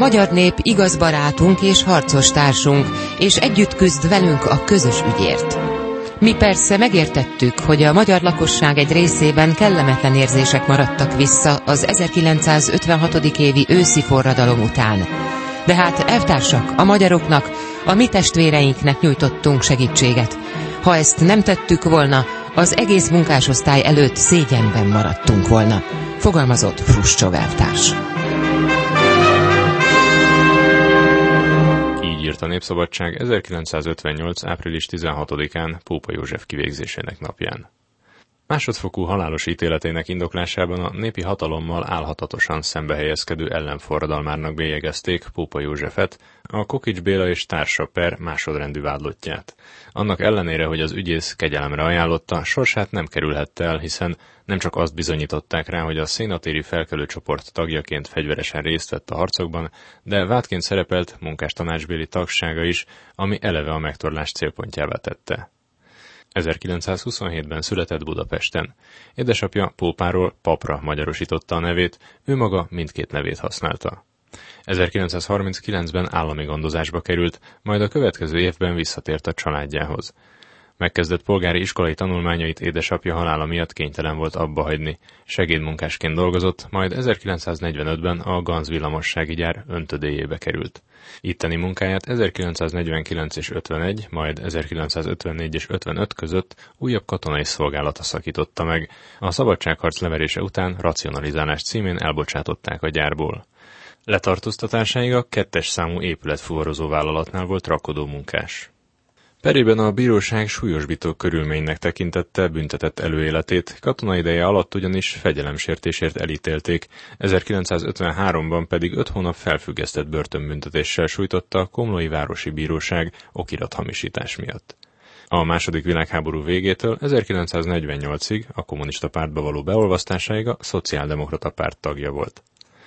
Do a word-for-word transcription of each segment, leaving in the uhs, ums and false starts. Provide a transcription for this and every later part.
magyar nép igaz barátunk és harcos társunk, és együtt küzd velünk a közös ügyért. Mi persze megértettük, hogy a magyar lakosság egy részében kellemetlen érzések maradtak vissza az ezerkilencszázötvenhatodik évi őszi forradalom után. De hát, elvtársak, a magyaroknak, a mi testvéreinknek nyújtottunk segítséget. Ha ezt nem tettük volna, az egész munkásosztály előtt szégyenben maradtunk volna, fogalmazott Fruscsov elvtárs. Így írt a Népszabadság ezerkilencszázötvennyolc április tizenhatodikán Pópa József kivégzésének napján. Másodfokú halálos ítéletének indoklásában a népi hatalommal álhatatosan szembehelyezkedő ellenforradalmárnak bélyegezték Pópa Józsefet, a Kokics Béla és társa per másodrendű vádlottját. Annak ellenére, hogy az ügyész kegyelemre ajánlotta, sorsát nem kerülhette el, hiszen nem csak azt bizonyították rá, hogy a szénatéri felkelőcsoport tagjaként fegyveresen részt vett a harcokban, de vádként szerepelt munkástanácsbéli tagsága is, ami eleve a megtorlás célpontjává tette. ezerkilencszázhuszonhétben született Budapesten. Édesapja Pópáról papra magyarosította a nevét, ő maga mindkét nevét használta. ezerkilencszázharminckilencben állami gondozásba került, majd a következő évben visszatért a családjához. Megkezdett polgári iskolai tanulmányait édesapja halála miatt kénytelen volt abbahagyni. Segédmunkásként dolgozott, majd ezerkilencszáznegyvenötben a Ganz villamossági gyár öntödéjébe került. Itteni munkáját ezerkilencszáznegyvenkilenc és ötvenegy, majd ezerkilencszázötvennégy és ötvenöt között újabb katonai szolgálata szakította meg. A szabadságharc leverése után racionalizálás címén elbocsátották a gyárból. Letartóztatásáig a kettes számú épületfuvarozó vállalatnál volt rakodó munkás. Perében a bíróság súlyosbító körülménynek tekintette büntetett előéletét, katonai ideje alatt ugyanis fegyelemsértésért elítélték, ezerkilencszázötvenháromban pedig öt hónap felfüggesztett börtönbüntetéssel sújtotta a Komlói Városi Bíróság okirathamisítás miatt. A második világháború végétől ezerkilencszáznegyvennyolcig a kommunista pártba való beolvasztásáig a szociáldemokrata párt tagja volt.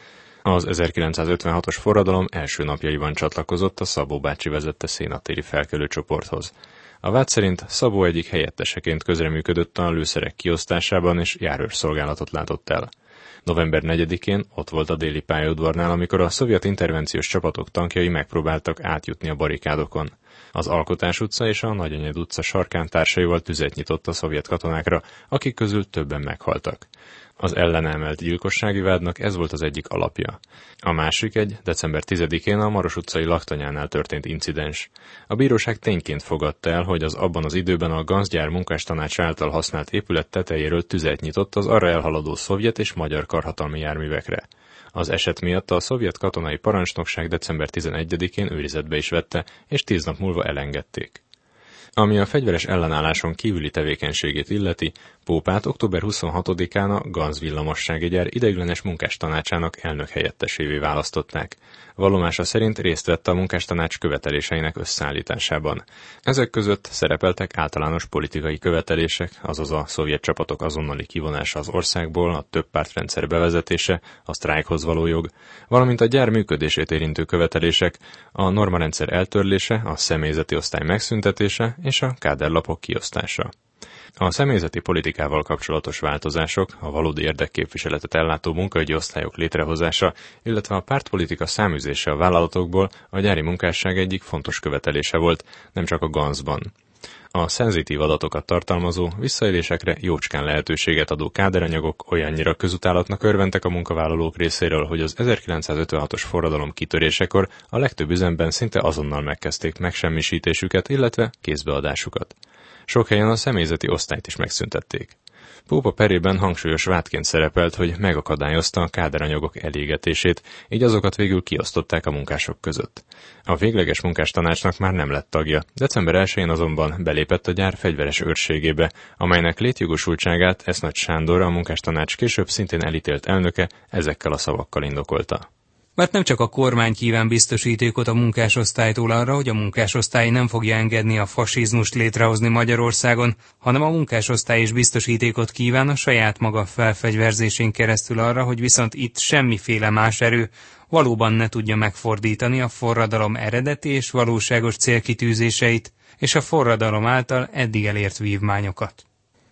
Az ezerkilencszázötvenhatos forradalom első napjaiban csatlakozott a Szabó bácsi vezette szénatéri felkelőcsoporthoz. A vád szerint Szabó egyik helyetteseként közreműködött a lőszerek kiosztásában és járőrszolgálatot látott el. november negyedikén ott volt a déli pályaudvarnál, amikor a szovjet intervenciós csapatok tankjai megpróbáltak átjutni a barikádokon. Az Alkotás utca és a Nagyanyed utca sarkán társaival tüzet nyitott a szovjet katonákra, akik közül többen meghaltak. Az ellenemelt gyilkossági vádnak ez volt az egyik alapja. A másik egy december tizedikén a Maros utcai laktanyánál történt incidens. A bíróság tényként fogadta el, hogy az abban az időben a Ganz gyár munkástanács által használt épület tetejéről tüzet nyitott az arra elhaladó szovjet és magyar karhatalmi járművekre. Az eset miatt a szovjet katonai parancsnokság december tizenegyedikén őrizetbe is vette, és tíz nap múlva elengedték. Ami a fegyveres ellenálláson kívüli tevékenységét illeti, Pópát október huszonhatodikán a Ganz villamossági gyár ideiglenes munkástanácsának elnök helyettesévé választották. Vallomása szerint részt vett a munkástanács követeléseinek összeállításában. Ezek között szerepeltek általános politikai követelések, azaz a szovjet csapatok azonnali kivonása az országból, a több pártrendszer bevezetése, a sztrájkhoz való jog, valamint a gyár működését érintő követelések, a normarendszer eltörlése, a személyzeti osztály megszüntetése és a káderlapok kiosztása. A személyzeti politikával kapcsolatos változások, a valódi érdekképviseletet ellátó munkaügyi osztályok létrehozása, illetve a pártpolitika száműzése a vállalatokból a gyári munkásság egyik fontos követelése volt, nem csak a Ganzban. A szenzitív adatokat tartalmazó, visszaélésekre jócskán lehetőséget adó káderanyagok olyannyira közutálatnak örventek a munkavállalók részéről, hogy az ezerkilencszázötvenhatos forradalom kitörésekor a legtöbb üzemben szinte azonnal megkezdték megsemmisítésüket, illetve kézbeadásukat. Sok helyen a személyzeti osztályt is megszüntették. Pópa perében hangsúlyos vádként szerepelt, hogy megakadályozta a káderanyagok elégetését, így azokat végül kiosztották a munkások között. A végleges munkástanácsnak már nem lett tagja, december elsején azonban belépett a gyár fegyveres őrségébe, amelynek létjogosultságát Esznagy Sándor, a munkástanács később szintén elítélt elnöke ezekkel a szavakkal indokolta. Mert nem csak a kormány kíván biztosítékot a munkásosztálytól arra, hogy a munkásosztály nem fogja engedni a fasizmust létrehozni Magyarországon, hanem a munkásosztály is biztosítékot kíván a saját maga felfegyverzésén keresztül arra, hogy viszont itt semmiféle más erő valóban ne tudja megfordítani a forradalom eredeti és valóságos célkitűzéseit és a forradalom által eddig elért vívmányokat.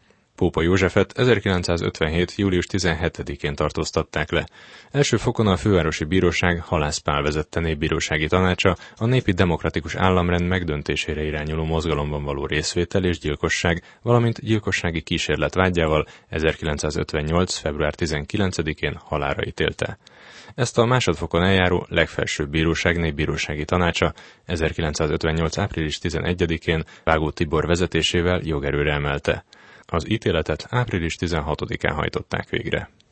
Pópa Józsefet ezerkilencszázötvenhét. július tizenhetedikén tartóztatták le. Első fokon a Fővárosi Bíróság Halász Pál vezette népbírósági tanácsa a népi demokratikus államrend megdöntésére irányuló mozgalomban való részvétel és gyilkosság, valamint gyilkossági kísérlet vágyával ezerkilencszázötvennyolc. február tizenkilencedikén halálra ítélte. Ezt a másodfokon eljáró legfelsőbb bíróság népbírósági tanácsa ezerkilencszázötvennyolc. április tizenegyedikén Vágó Tibor vezetésével jogerőre emelte. Az ítéletet április tizenhatodikán hajtották végre.